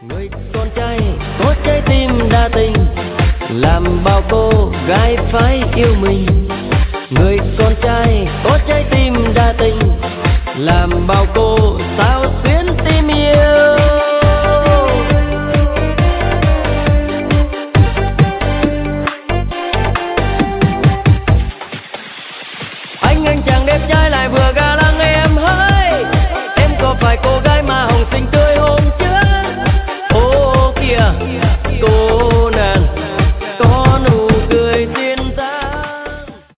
Người con trai có trái tim đa tình, làm bao cô gái phải yêu mình. Người con trai có trái tim